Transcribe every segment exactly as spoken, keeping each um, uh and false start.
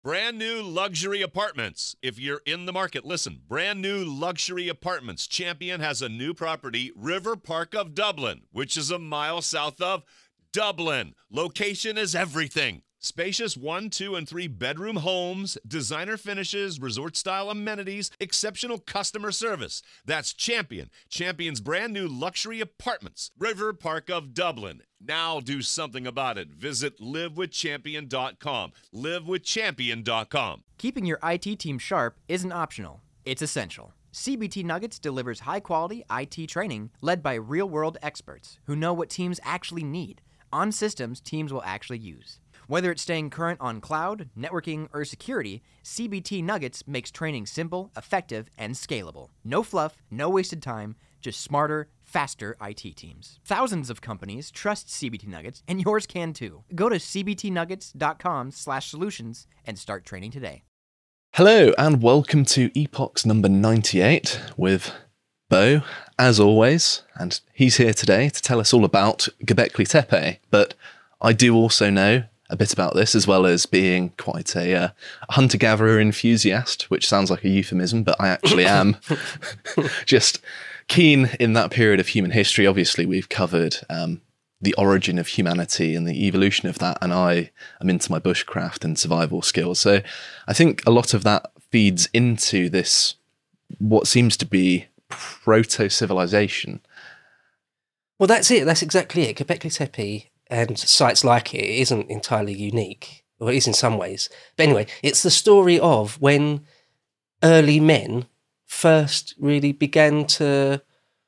Brand new luxury apartments. If you're in the market, listen. Brand new luxury apartments. Champion has a new property, River Park of Dublin, which is a mile south of Dublin. Location is everything. Spacious one, two, and three bedroom homes, designer finishes, resort-style amenities, exceptional customer service. That's Champion. Champion's brand new luxury apartments, River Park of Dublin. Now do something about it. Visit live with champion dot com. live with champion dot com. Keeping your I T team sharp isn't optional. It's essential. C B T Nuggets delivers high-quality I T training led by real-world experts who know what teams actually need on systems teams will actually use. Whether it's staying current on cloud, networking, or security, C B T Nuggets makes training simple, effective, and scalable. No fluff, no wasted time, just smarter, faster I T teams. Thousands of companies trust C B T Nuggets, and yours can too. Go to c b t nuggets dot com slash solutions and start training today. Hello, and welcome to Epoch's number ninety-eight with Bo, as always, and he's here today to tell us all about Göbekli Tepe, but I do also know a bit about this, as well as being quite a, uh, a hunter-gatherer enthusiast, which sounds like a euphemism, but I actually am just keen in that period of human history. Obviously, we've covered um, the origin of humanity and the evolution of that, and I am into my bushcraft and survival skills. So I think a lot of that feeds into this, what seems to be proto-civilization. Well, that's it. That's exactly it. Göbekli Tepe and sites like it isn't entirely unique, or it is in some ways. But anyway, it's the story of when early men first really began to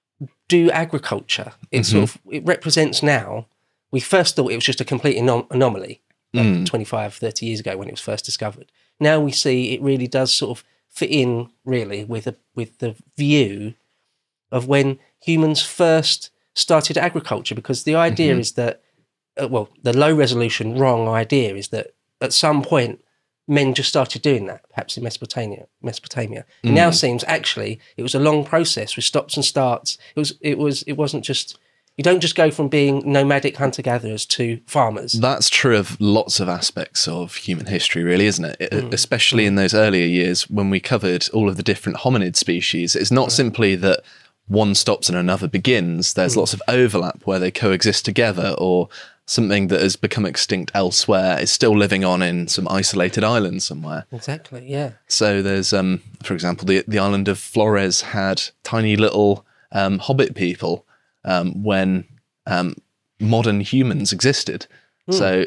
do agriculture. It mm-hmm. sort of it represents now. We first thought it was just a complete anom- anomaly, like mm. twenty-five, thirty years ago when it was first discovered. Now we see it really does sort of fit in really with a, with the view of when humans first started agriculture, because the idea mm-hmm. is that Uh, well, the low-resolution wrong idea is that at some point men just started doing that, perhaps in Mesopotamia. Mesopotamia. It mm. now seems actually it was a long process with stops and starts. It was. It was. It wasn't just. You don't just go from being nomadic hunter-gatherers to farmers. That's true of lots of aspects of human history, really, isn't it? it mm. Especially mm. in those earlier years when we covered all of the different hominid species. It's not right. simply that one stops and another begins. There's mm. lots of overlap where they coexist together, or something that has become extinct elsewhere is still living on in some isolated island somewhere. Exactly, yeah. So there's, um, for example, the the island of Flores had tiny little um, hobbit people um, when um, modern humans existed. Mm. So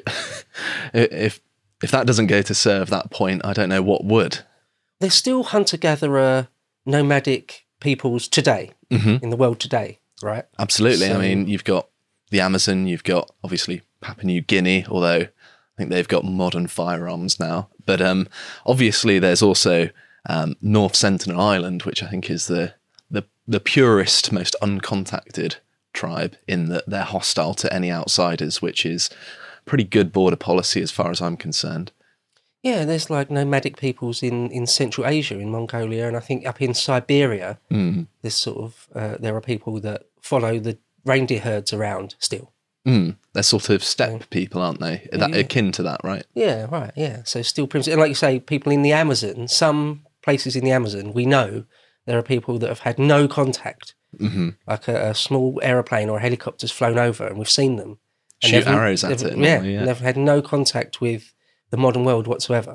if if that doesn't go to serve that point, I don't know what would. There's still hunter-gatherer nomadic peoples today, mm-hmm. in the world today, right? Absolutely. So, I mean, you've got the Amazon, you've got obviously Papua New Guinea, although I think they've got modern firearms now. But um, obviously there's also um, North Sentinel Island, which I think is the, the the purest, most uncontacted tribe, in that they're hostile to any outsiders, which is pretty good border policy as far as I'm concerned. Yeah, there's like nomadic peoples in, in Central Asia, in Mongolia, and I think up in Siberia, mm. there's sort of uh, there are people that follow the reindeer herds around still. Mm, they're sort of steppe people, aren't they? That, yeah. Akin to that, right? Yeah, right, yeah. So still primitive. And like you say, people in the Amazon, some places in the Amazon, we know there are people that have had no contact. Mm-hmm. Like a, a small aeroplane or a helicopter's flown over and we've seen them. Shoot never, arrows at never, it. Yeah, yeah, they've had no contact with the modern world whatsoever.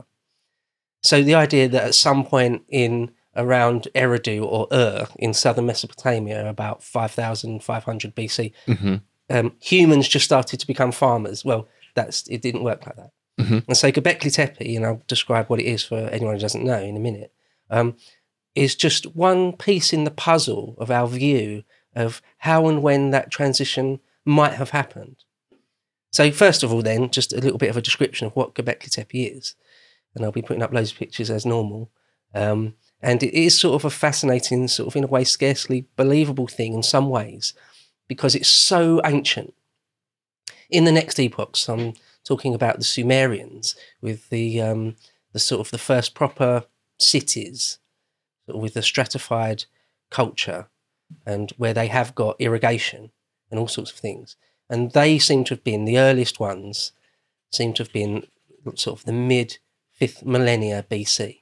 So the idea that at some point in around Eridu or Ur in southern Mesopotamia, about five thousand five hundred B C, mm-hmm. um, humans just started to become farmers. Well, that's it didn't work like that. Mm-hmm. And so Göbekli Tepe, and I'll describe what it is for anyone who doesn't know in a minute, um, is just one piece in the puzzle of our view of how and when that transition might have happened. So first of all then, just a little bit of a description of what Göbekli Tepe is. And I'll be putting up loads of pictures as normal. Um, and it is sort of a fascinating, sort of in a way, scarcely believable thing in some ways, because it's so ancient. In the next epochs, I'm talking about the Sumerians with the um, the sort of the first proper cities sort of with a stratified culture and where they have got irrigation and all sorts of things. And they seem to have been, the earliest ones, seem to have been sort of the mid fifth millennia B C.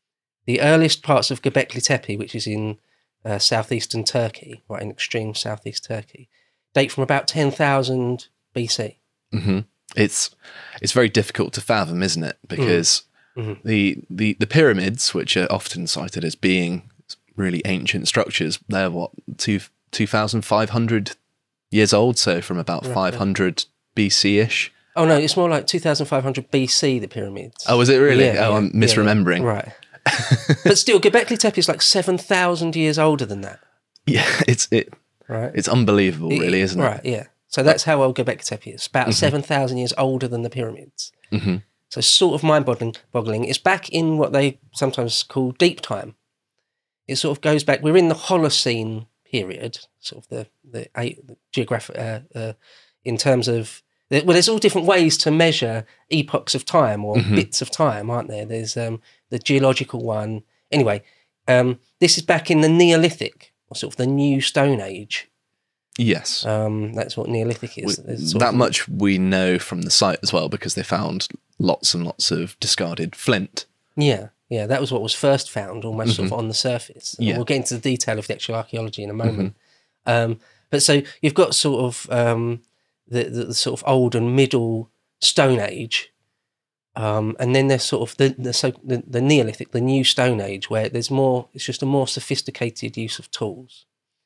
The earliest parts of Göbekli Tepe, which is in uh, southeastern Turkey, right in extreme southeast Turkey, date from about ten thousand B C. Mm-hmm. It's it's very difficult to fathom, isn't it? Because mm-hmm. the, the the pyramids, which are often cited as being really ancient structures, they're what two two thousand five hundred years old, so from about right, five hundred B C ish. Oh no, it's more like two thousand five hundred B C. The pyramids. Oh, is it really? Yeah, oh, yeah, I'm misremembering. Yeah, yeah. Right. But still, Göbekli Tepe is like seven thousand years older than that. Yeah, it's it. Right. It's unbelievable, it, really, isn't right, it? Right. Yeah. So that's how old Göbekli Tepe is. About mm-hmm. seven thousand years older than the pyramids. Mm-hmm. So sort of mind-boggling. Boggling. It's back in what they sometimes call deep time. It sort of goes back. We're in the Holocene period, sort of the the, the geographic uh, uh, in terms of. Well, there's all different ways to measure epochs of time or mm-hmm. bits of time, aren't there? There's um, the geological one. Anyway, um, this is back in the Neolithic, or sort of the New Stone Age. Yes. Um, that's what Neolithic is. We, that of, much we know from the site as well, because they found lots and lots of discarded flint. Yeah, yeah, that was what was first found, almost mm-hmm. sort of on the surface. Yeah. We'll get into the detail of the actual archaeology in a moment. Mm-hmm. Um, but so you've got sort of... Um, The, the, the sort of old and middle Stone Age, um, and then there's sort of the the, so the the Neolithic, the New Stone Age, where there's more. It's just a more sophisticated use of tools.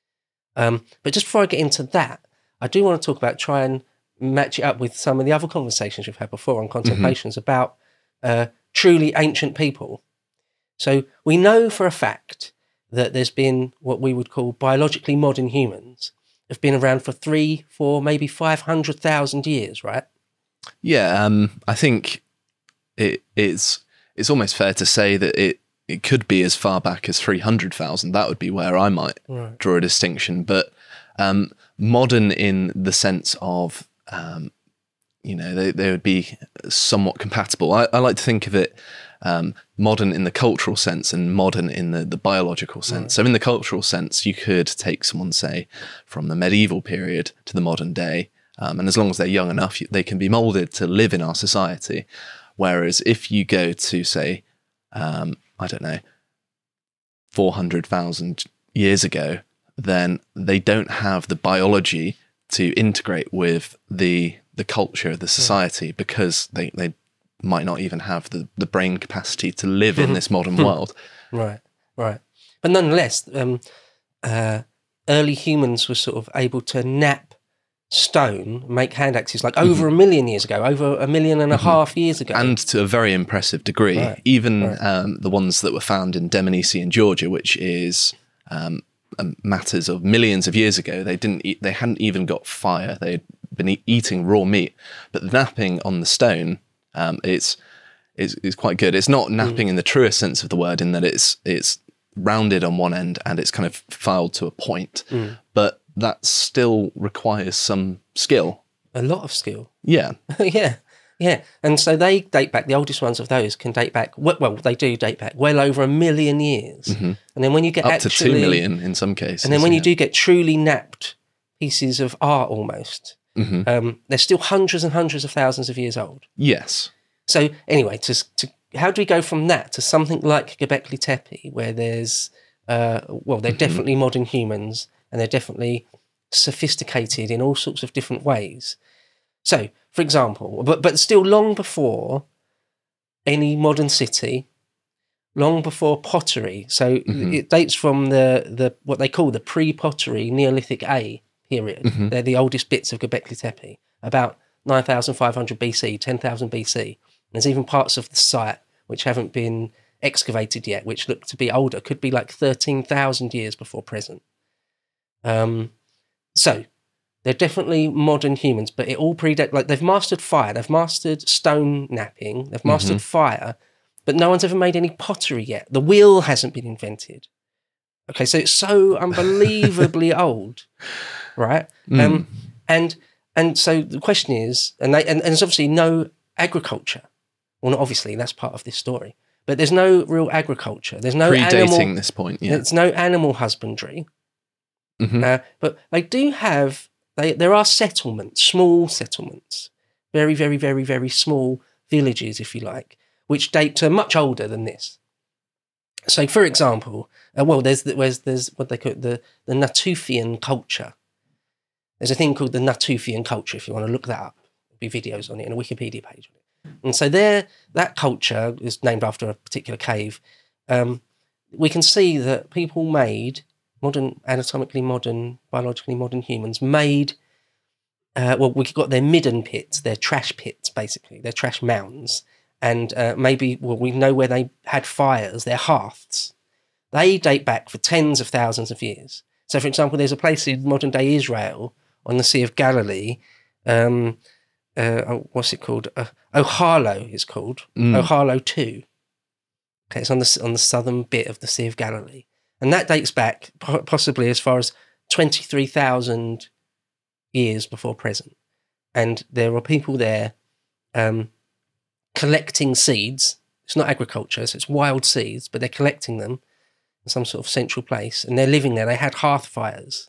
Um, but just before I get into that, I do want to talk about try and match it up with some of the other conversations we've had before on contemplations mm-hmm. about uh, truly ancient people. So we know for a fact that there's been what we would call biologically modern humans. Have been around for three, four, maybe five hundred thousand years, right? Yeah, um, I think it, it's it's almost fair to say that it, it could be as far back as three hundred thousand. That would be where I might right. draw a distinction. But um, modern in the sense of, um, you know, they, they would be somewhat compatible. I, I like to think of it Um, modern in the cultural sense and modern in the, the biological sense. Right. So in the cultural sense, you could take someone, say, from the medieval period to the modern day, um, and as long as they're young enough, they can be moulded to live in our society. Whereas if you go to, say, um, I don't know, four hundred thousand years ago, then they don't have the biology to integrate with the the culture of the society yeah. because they, they might not even have the, the brain capacity to live in this modern world. Right, right. But nonetheless, um, uh, early humans were sort of able to nap stone, make hand axes, like over mm-hmm. a million years ago, over a million and a mm-hmm. half years ago. And to a very impressive degree. Right, even right. Um, the ones that were found in Dmanisi in Georgia, which is um, matters of millions of years ago, they didn't eat, they hadn't even got fire. They had been e- eating raw meat. But the napping on the stone... Um, it's, it's it's quite good. It's not napping mm. in the truest sense of the word, in that it's it's rounded on one end and it's kind of filed to a point, mm. but that still requires some skill. A lot of skill. Yeah, yeah, yeah. And so they date back. The oldest ones of those can date back. Well, they do date back well over a million years. Mm-hmm. And then when you get up actually, to two million in some cases, and then when yeah. you do get truly napped pieces of art, almost. Mm-hmm. Um, they're still hundreds and hundreds of thousands of years old. Yes. So anyway, to, to how do we go from that to something like Göbekli Tepe, where there's, uh, well, they're mm-hmm. definitely modern humans and they're definitely sophisticated in all sorts of different ways. So, for example, but but still long before any modern city, long before pottery. So mm-hmm. it dates from the the what they call the pre-pottery Neolithic A period. Mm-hmm. They're the oldest bits of Göbekli Tepe, about nine thousand five hundred B C, ten thousand B C. And there's even parts of the site which haven't been excavated yet, which look to be older, could be like thirteen thousand years before present. Um, so they're definitely modern humans, but it all predates, like they've mastered fire, they've mastered stone napping, they've mastered mm-hmm. fire, but no one's ever made any pottery yet. The wheel hasn't been invented. Okay, so it's so unbelievably old. Right, mm. um, and and so the question is, and, they, and and there's obviously no agriculture. Well, not obviously, that's part of this story. But there's no real agriculture. There's no predating animal, this point. Yeah, there's no animal husbandry. Mm-hmm. Uh, but they do have. They there are settlements, small settlements, very very very very small villages, if you like, which date to much older than this. So, for example, uh, well, there's, there's there's what they call it, the the Natufian culture. There's a thing called the Natufian culture. If you want to look that up, there'll be videos on it and a Wikipedia page on it. And so, there, that culture is named after a particular cave. Um, we can see that people made modern, anatomically modern, biologically modern humans made. Uh, well, we've got their midden pits, their trash pits, basically, their trash mounds. And uh, maybe, well, we know where they had fires, their hearths. They date back for tens of thousands of years. So, for example, there's a place in modern-day Israel on the Sea of Galilee. Um, uh, what's it called? Uh, Ohalo is called. Mm. Ohalo two. Okay, it's on the, on the southern bit of the Sea of Galilee. And that dates back possibly as far as twenty-three thousand years before present. And there are people there... Um, collecting seeds. It's not agriculture, so it's wild seeds, but they're collecting them in some sort of central place, and they're living there. They had hearth fires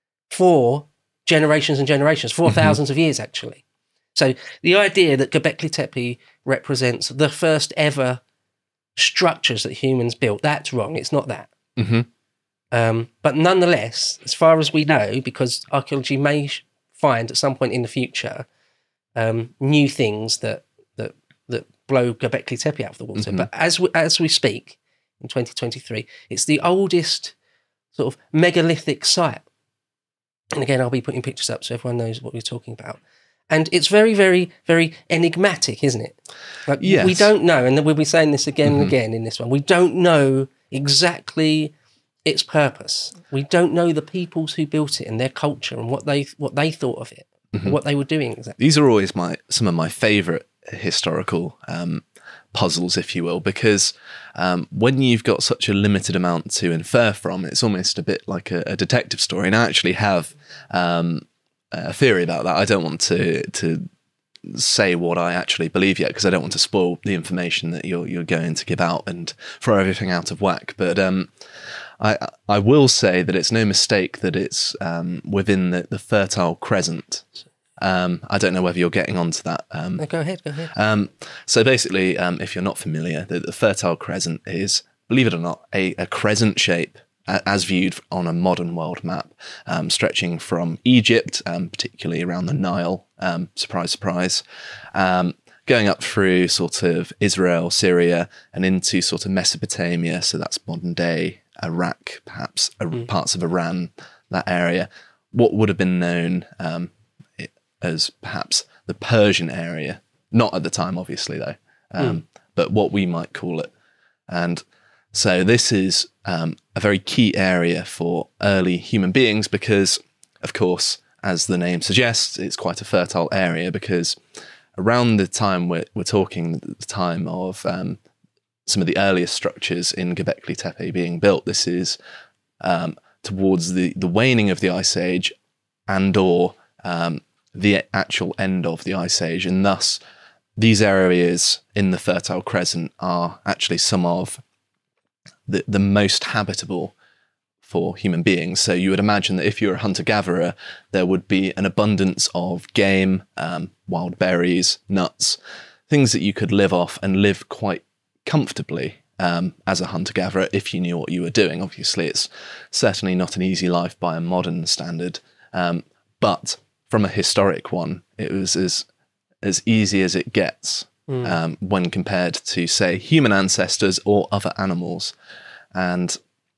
for generations and generations, for mm-hmm. thousands of years, actually. So the idea that Göbekli Tepe represents the first ever structures that humans built, that's wrong. It's not that. Mm-hmm. Um, but nonetheless, as far as we know, because archaeology may find at some point in the future um, new things that that blow Göbekli Tepe out of the water. Mm-hmm. But as we, as we speak, in twenty twenty-three, it's the oldest sort of megalithic site. And again, I'll be putting pictures up so everyone knows what we're talking about. And it's very, very, very enigmatic, isn't it? Like, yes. We don't know, and we'll be saying this again mm-hmm. and again in this one, we don't know exactly its purpose. We don't know the peoples who built it and their culture and what they what they thought of it, mm-hmm. what they were doing exactly. These are always my some of my favourite historical um, puzzles, if you will, because um, when you've got such a limited amount to infer from, it's almost a bit like a, a detective story. And I actually have um, a theory about that. I don't want to to say what I actually believe yet, because I don't want to spoil the information that you're you're going to give out and throw everything out of whack. But um, I I will say that it's no mistake that it's um, within the, the Fertile Crescent. Um, I don't know whether you're getting onto that. Um, no, go ahead, go ahead. Um, so basically, um, if you're not familiar, the, the Fertile Crescent is, believe it or not, a, a crescent shape a, as viewed on a modern world map, um, stretching from Egypt, um, particularly around the Nile, um, surprise, surprise, um, going up through sort of Israel, Syria, and into sort of Mesopotamia. So that's modern day Iraq, perhaps mm. parts of Iran, that area. What would have been known um, as perhaps the Persian area, not at the time, obviously, though, um, mm. but what we might call it. And so this is um, a very key area for early human beings because, of course, as the name suggests, it's quite a fertile area because around the time we're, we're talking, the time of um, some of the earliest structures in Göbekli Tepe being built, this is um, towards the, the waning of the Ice Age and or um, the actual end of the Ice Age, and thus these areas in the Fertile Crescent are actually some of the, the most habitable for human beings. So you would imagine that if you're a hunter-gatherer, there would be an abundance of game, um, wild berries, nuts, things that you could live off and live quite comfortably um, as a hunter-gatherer if you knew what you were doing. Obviously, it's certainly not an easy life by a modern standard, um, but from a historic one, it was as as easy as it gets mm. um, when compared to, say, human ancestors or other animals. And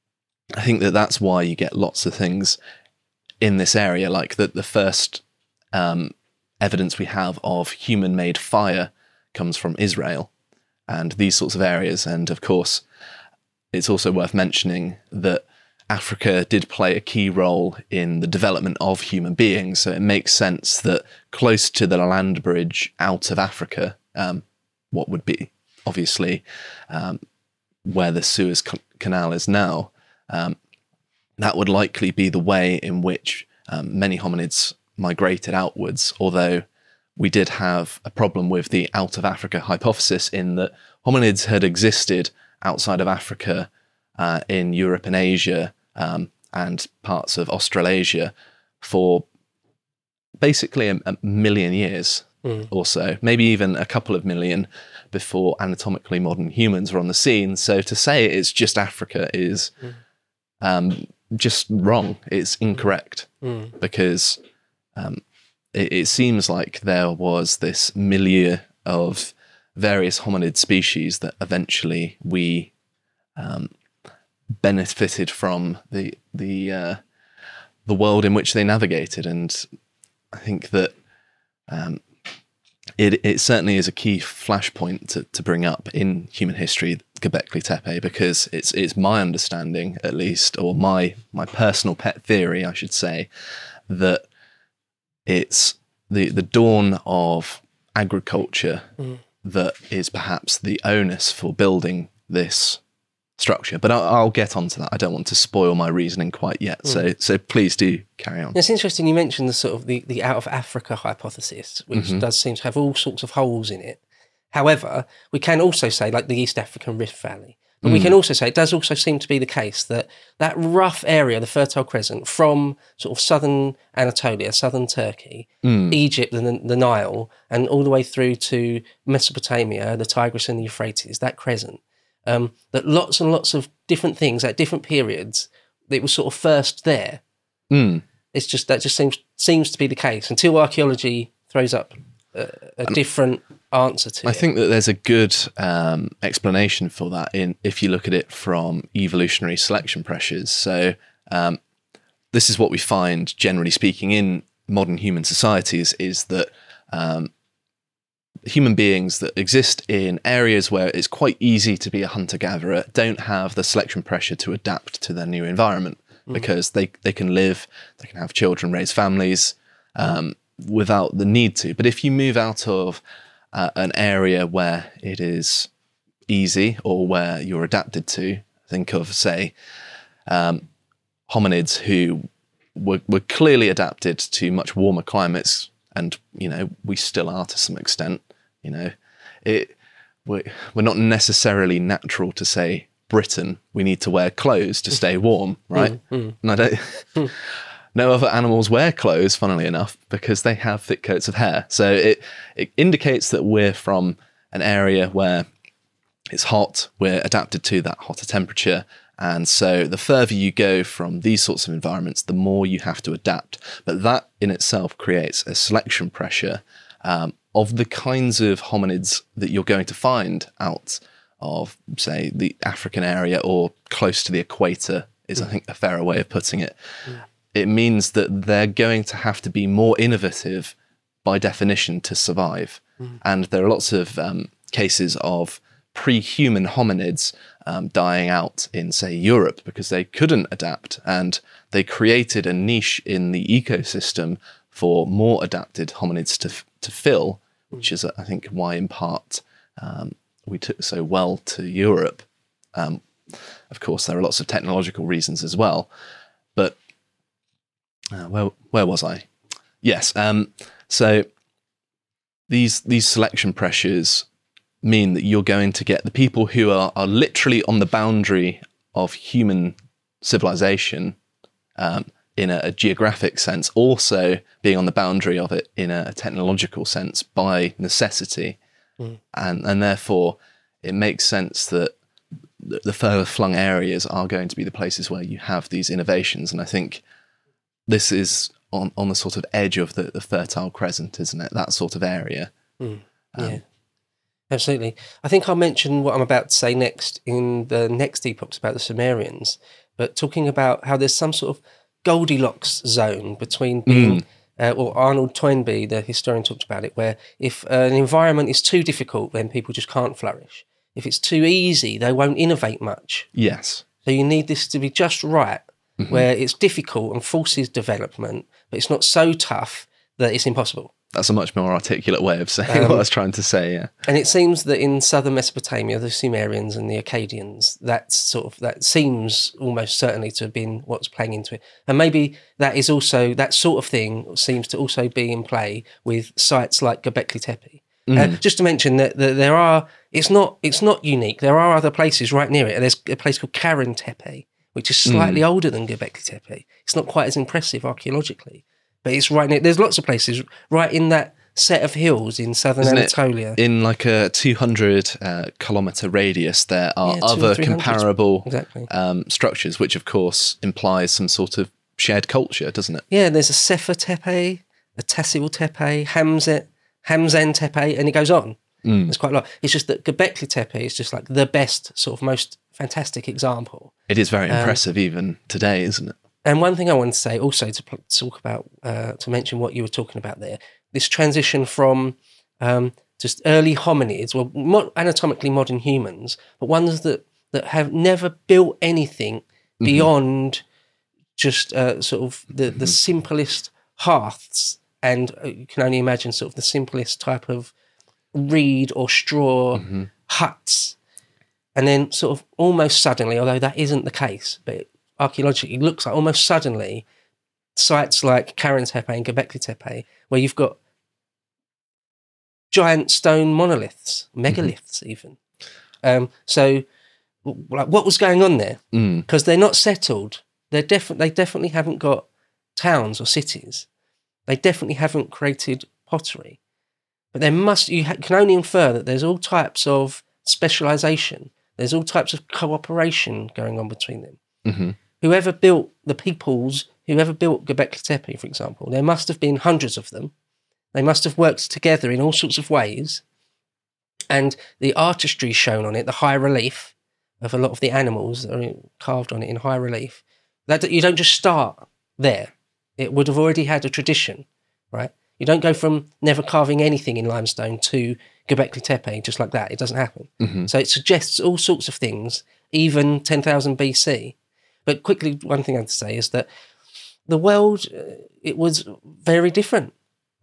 I think that that's why you get lots of things in this area, like that the first um, evidence we have of human-made fire comes from Israel and these sorts of areas. And of course, it's also worth mentioning that Africa did play a key role in the development of human beings, so it makes sense that close to the land bridge out of Africa, um, what would be obviously um, where the Suez Canal is now, um, that would likely be the way in which um, many hominids migrated outwards, although we did have a problem with the out of Africa hypothesis in that hominids had existed outside of Africa uh, in Europe and Asia, Um, and parts of Australasia for basically a, a million years mm. or so, maybe even a couple of million, before anatomically modern humans were on the scene. So to say it's just Africa is Mm. um, just wrong. It's incorrect Mm. because um, it, it seems like there was this milieu of various hominid species that eventually we um, benefited from the the uh, the world in which they navigated, and I think that um, it it certainly is a key flashpoint to, to bring up in human history, Göbekli Tepe, because it's it's my understanding, at least, or my my personal pet theory, I should say, that it's the the dawn of agriculture Mm. that is perhaps the onus for building this structure. But I'll, I'll get onto that. I don't want to spoil my reasoning quite yet. So so please do carry on. It's interesting you mentioned the sort of the, the out of Africa hypothesis, which Mhm. does seem to have all sorts of holes in it. However, we can also say, like the East African Rift Valley, but we Mm. can also say it does also seem to be the case that that rough area, the Fertile Crescent, from sort of southern Anatolia, southern Turkey, Mm. Egypt, and the, the Nile, and all the way through to Mesopotamia, the Tigris and the Euphrates, that crescent, um, that lots and lots of different things at different periods, it was sort of first there. Mm. It's just that just seems seems to be the case until archaeology throws up a, a different answer to I it. think that there's a good um, explanation for that in if you look at it from evolutionary selection pressures. So um, this is what we find, generally speaking, in modern human societies, is that um, human beings that exist in areas where it's quite easy to be a hunter-gatherer don't have the selection pressure to adapt to their new environment because they, they can live, they can have children, raise families um, without the need to. But if you move out of uh, an area where it is easy or where you're adapted to, think of, say, um, hominids who were, were clearly adapted to much warmer climates, and, you know, we still are to some extent, you know, it, we're, we're not necessarily natural to say, Britain, we need to wear clothes to stay warm, right? Mm, And I don't, no other animals wear clothes, funnily enough, because they have thick coats of hair. So it, it indicates that we're from an area where it's hot, we're adapted to that hotter temperature. And so the further you go from these sorts of environments, the more you have to adapt. But that in itself creates a selection pressure um, of the kinds of hominids that you're going to find out of, say, the African area or close to the equator is, I think, a fairer way of putting it. Mm. It means that they're going to have to be more innovative by definition to survive. Mm. And there are lots of um, cases of pre-human hominids um, dying out in, say, Europe because they couldn't adapt, and they created a niche in the ecosystem for more adapted hominids to to fill, which is, I think, why in part um, we took so well to Europe. Um, of course, there are lots of technological reasons as well, but uh, where where was I? Yes, um, so these these selection pressures mean that you're going to get the people who are, are literally on the boundary of human civilization um, in a, a geographic sense, also being on the boundary of it in a, a technological sense by necessity. Mm. And, and therefore, it makes sense that the, the further flung areas are going to be the places where you have these innovations. And I think this is on, on the sort of edge of the, the Fertile Crescent, isn't it? That sort of area. Mm. Um, Yeah. Absolutely. I think I'll mention what I'm about to say next in the next epochs about the Sumerians, but talking about how there's some sort of Goldilocks zone between being, uh, well, Arnold Toynbee, the historian, talked about it, where if uh, an environment is too difficult, then people just can't flourish. If it's too easy, they won't innovate much. Yes. So you need this to be just right, where it's difficult and forces development, but it's not so tough that it's impossible. That's a much more articulate way of saying Um, what I was trying to say, yeah. And it seems that in southern Mesopotamia, the Sumerians and the Akkadians, that sort of that seems almost certainly to have been what's playing into it. And maybe that is also that sort of thing seems to also be in play with sites like Göbekli Tepe. Uh, just to mention that, that there are, it's not it's not unique. There are other places right near it. There's a place called Karen Tepe, which is slightly older than Göbekli Tepe. It's not quite as impressive archaeologically, but it's right near. There's lots of places right in that set of hills in southern Isn't it Anatolia. in like a two hundred uh, kilometer radius, there are Yeah, two or other three hundred. comparable Exactly. um, structures, which of course implies some sort of shared culture, doesn't it? Yeah, there's a Sefer Tepe, a Tassil Tepe, Hamzet, Hamzan Tepe, and it goes on. Mm. There's quite a lot. It's just that Göbekli Tepe is just like the best, sort of most fantastic example. It is very Um, impressive even today, isn't it? And one thing I want to say also to pl- talk about, uh, to mention what you were talking about there, this transition from um, just early hominids, well, mo- anatomically modern humans, but ones that, that have never built anything Mm-hmm. beyond just uh, sort of the, the Mm-hmm. simplest hearths. And uh, you can only imagine sort of the simplest type of reed or straw Mm-hmm. huts. And then sort of almost suddenly, although that isn't the case, but archaeologically it looks like almost suddenly sites like Karen Tepe and Göbekli Tepe, where you've got giant stone monoliths, megaliths even. Um, so w- like, what was going on there? Mm. Because they're not settled. They're defi- they definitely haven't got towns or cities. They definitely haven't created pottery. But there must, you ha- can only infer that there's all types of specialisation. There's all types of cooperation going on between them. Mm-hmm. Whoever built the peoples, whoever built Göbekli Tepe, for example, there must have been hundreds of them. They must have worked together in all sorts of ways. And the artistry shown on it, the high relief of a lot of the animals that are carved on it in high relief, that you don't just start there. It would have already had a tradition, right? You don't go from never carving anything in limestone to Göbekli Tepe just like that. It doesn't happen. Mm-hmm. So it suggests all sorts of things, even ten thousand B C. But quickly, one thing I have to say is that the world, uh, it was very different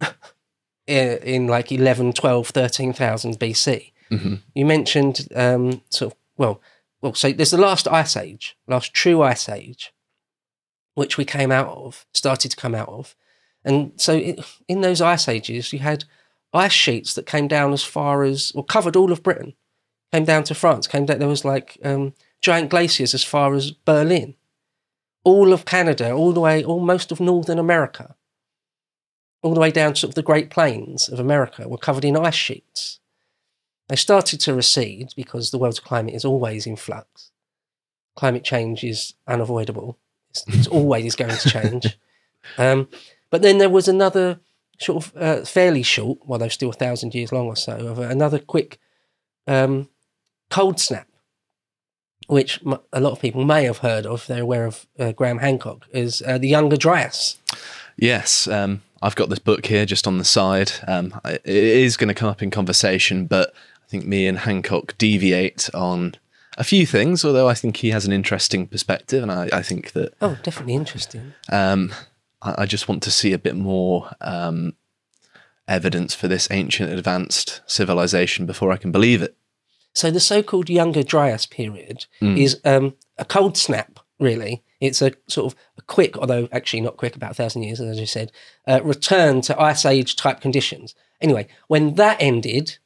in, in like eleven, twelve, thirteen thousand B C. Mm-hmm. You mentioned um, sort of, well, well, so there's the last ice age, last true ice age, which we came out of, started to come out of. And so it, in those ice ages, you had ice sheets that came down as far as, or covered all of Britain, came down to France, came down, there was like um, giant glaciers as far as Berlin, all of Canada, all the way, all most of Northern America, all the way down to sort of the Great Plains of America were covered in ice sheets. They started to recede because the world's climate is always in flux. Climate change is unavoidable. It's, it's always going to change. Um, but then there was another sort of uh, fairly short, well, they're still a thousand years long or so, of another quick um, cold snap, which m- a lot of people may have heard of if they're aware of uh, Graham Hancock, as uh, the Younger Dryas. Yes, um, I've got this book here just on the side. Um, it is going to come up in conversation, but I think me and Hancock deviate on a few things, although I think he has an interesting perspective, and I, I think that Oh, definitely interesting. um, I, I just want to see a bit more um, evidence for this ancient advanced civilization before I can believe it. So the so-called Younger Dryas period Mm. is um, a cold snap, really. It's a sort of a quick, although actually not quick, about a thousand years, as I just said, uh, return to Ice Age type conditions. Anyway, when that ended,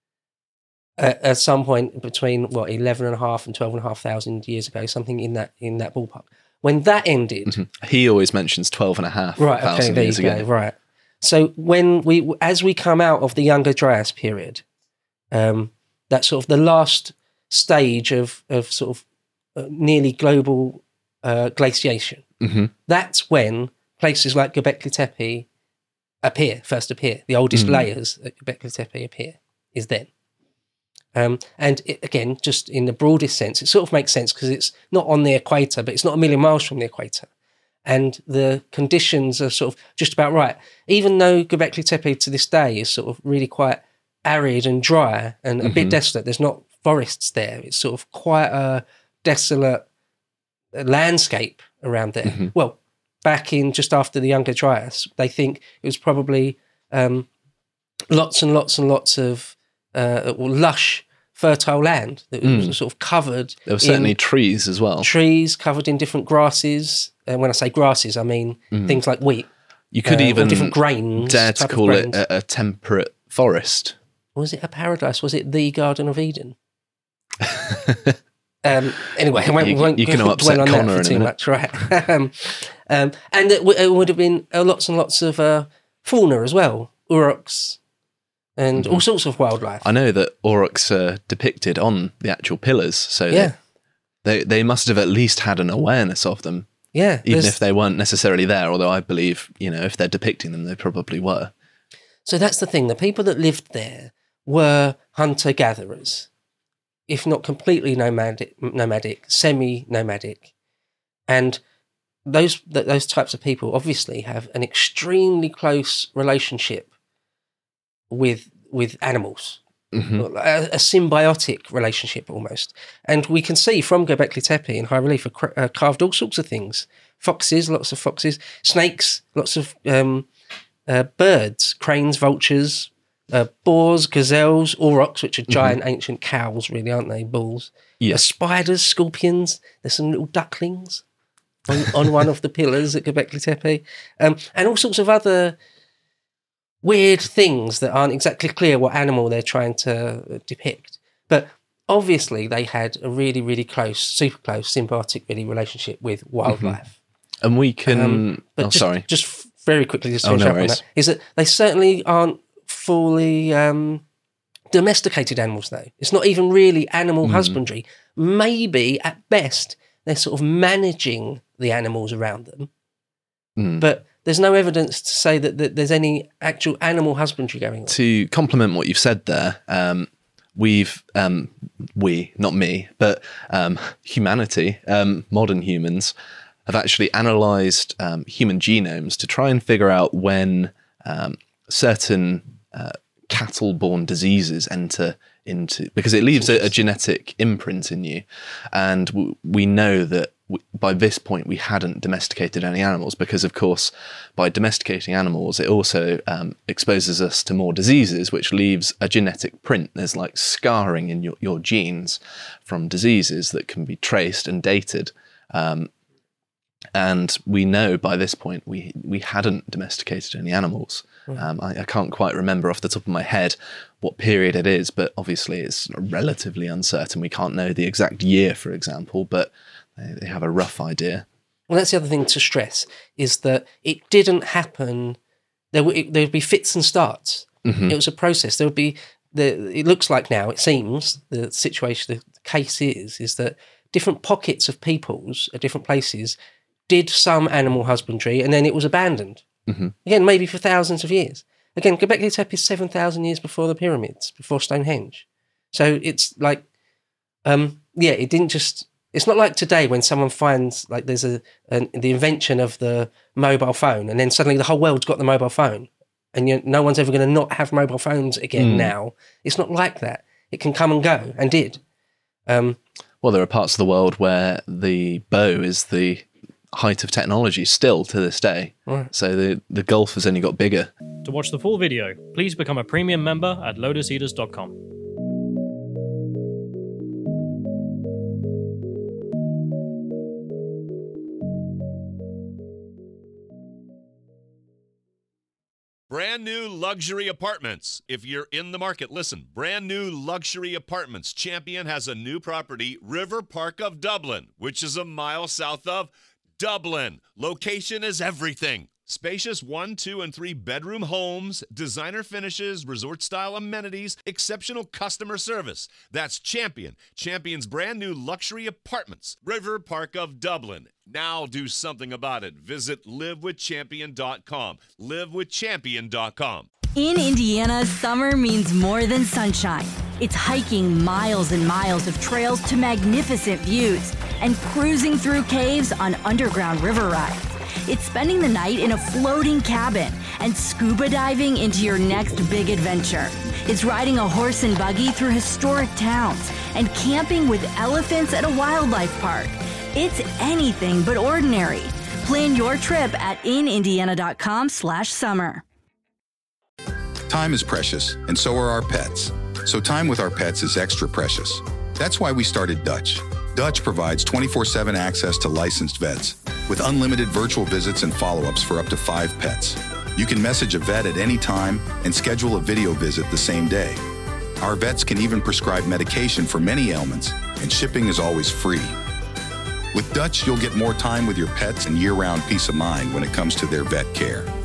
uh, at some point between, what, eleven and a half and twelve and a half thousand years ago, something in that in that ballpark. When that ended... Mm-hmm. He always mentions twelve and a half Right, okay, thousand there years you go, ago. right. So when we, as we come out of the Younger Dryas period, um, that's sort of the last stage of, of sort of uh, nearly global uh, glaciation. Mm-hmm. That's when places like Göbekli Tepe appear, first appear. The oldest Mm. layers at Göbekli Tepe appear, is then. Um, and it, again, just in the broadest sense, it sort of makes sense because it's not on the equator, but it's not a million miles from the equator. And the conditions are sort of just about right. Even though Göbekli Tepe to this day is sort of really quite arid and dry and a bit Mhm. desolate, there's not forests there. It's sort of quite a desolate landscape around there. Mhm. Well, back in just after the Younger Dryas, they think it was probably um, lots and lots and lots of uh, lush, fertile land that was Mm. sort of covered There were certainly in trees as well. trees, covered in different grasses. And when I say grasses, I mean Mm. things like wheat. You could uh, or even different grains. dare to type of call it grains. a, a temperate forest. Was it a paradise? Was it the Garden of Eden? Um, anyway, I won't, You- won't you can dwell upset on Connor that in for a too minute. much, right? um, um, and it, w- it would have been uh, lots and lots of uh, fauna as well. aurochs, and mm-hmm. all sorts of wildlife. I know that aurochs are depicted on the actual pillars, so yeah. they, they must have at least had an awareness of them. Yeah. Even if they weren't necessarily there, although I believe, you know, if they're depicting them, they probably were. So that's the thing. The people that lived there were hunter-gatherers, if not completely nomadic, nomadic, semi-nomadic. And those those types of people obviously have an extremely close relationship with with animals, mm-hmm. a, a symbiotic relationship almost. And we can see from Göbekli Tepe in high relief are uh, carved all sorts of things. Foxes, lots of foxes, snakes, lots of um, uh, birds, cranes, vultures, uh, boars, gazelles, aurochs, which are giant mm-hmm. ancient cows, really, aren't they? Bulls. Yeah. Uh, spiders, scorpions. There's some little ducklings on, on one of the pillars at Göbekli Tepe. Um, and all sorts of other weird things that aren't exactly clear what animal they're trying to depict. But obviously they had a really, really close, super close, symbiotic really relationship with wildlife. Mm-hmm. And we can... Um, but oh, just, sorry. Just very quickly, just to oh, finish no up on that, is that they certainly aren't fully um, domesticated animals, though. It's not even really animal mm. husbandry. Maybe, at best, they're sort of managing the animals around them. Mm. But there's no evidence to say that, that there's any actual animal husbandry going on. To complement what you've said there, um, we've, um, we, not me, but um, humanity, um, modern humans, have actually analysed um, human genomes to try and figure out when um, certain uh, cattle-borne diseases enter into, because it leaves a, a genetic imprint in you. And w- we know that w- by this point we hadn't domesticated any animals because, of course, by domesticating animals, it also um, exposes us to more diseases, which leaves a genetic print. There's like scarring in your, your genes from diseases that can be traced and dated. Um, And we know by this point we we hadn't domesticated any animals. Um, I, I can't quite remember off the top of my head what period it is, but obviously it's relatively uncertain. We can't know the exact year, for example, but they, they have a rough idea. Well, that's the other thing to stress, is that it didn't happen. There would there would be fits and starts. Mm-hmm. It was a process. There would be the. It looks like now, it seems, the situation, the case is, is that different pockets of peoples at different places did some animal husbandry, and then it was abandoned. Mm-hmm. Again, maybe for thousands of years. Again, Göbekli Tepe is seven thousand years before the pyramids, before Stonehenge. So it's like, um, yeah, it didn't just... It's not like today when someone finds, like, there's a an, the invention of the mobile phone, and then suddenly the whole world's got the mobile phone, and you, no one's ever going to not have mobile phones again mm. now. It's not like that. It can come and go, and did. Um, well, there are parts of the world where the bow is the height of technology still to this day. Right. So the, the gulf has only got bigger. To watch the full video, please become a premium member at lotus eaters dot com. Brand new luxury apartments. If you're in the market, listen. Brand new luxury apartments. Champion has a new property, River Park of Dublin, which is a mile south of Dublin. Location is everything. Spacious one, two, and three bedroom homes, designer finishes, resort-style amenities, exceptional customer service. That's Champion. Champion's brand new luxury apartments. River Park of Dublin. Now do something about it. Visit live with champion dot com. live with champion dot com. In Indiana, summer means more than sunshine. It's hiking miles and miles of trails to magnificent views and cruising through caves on underground river rides. It's spending the night in a floating cabin and scuba diving into your next big adventure. It's riding a horse and buggy through historic towns and camping with elephants at a wildlife park. It's anything but ordinary. Plan your trip at in indiana dot com slash summer. Time is precious, and so are our pets. So time with our pets is extra precious. That's why we started Dutch. Dutch provides twenty-four seven access to licensed vets with unlimited virtual visits and follow-ups for up to five pets. You can message a vet at any time and schedule a video visit the same day. Our vets can even prescribe medication for many ailments, and shipping is always free. With Dutch, you'll get more time with your pets and year-round peace of mind when it comes to their vet care.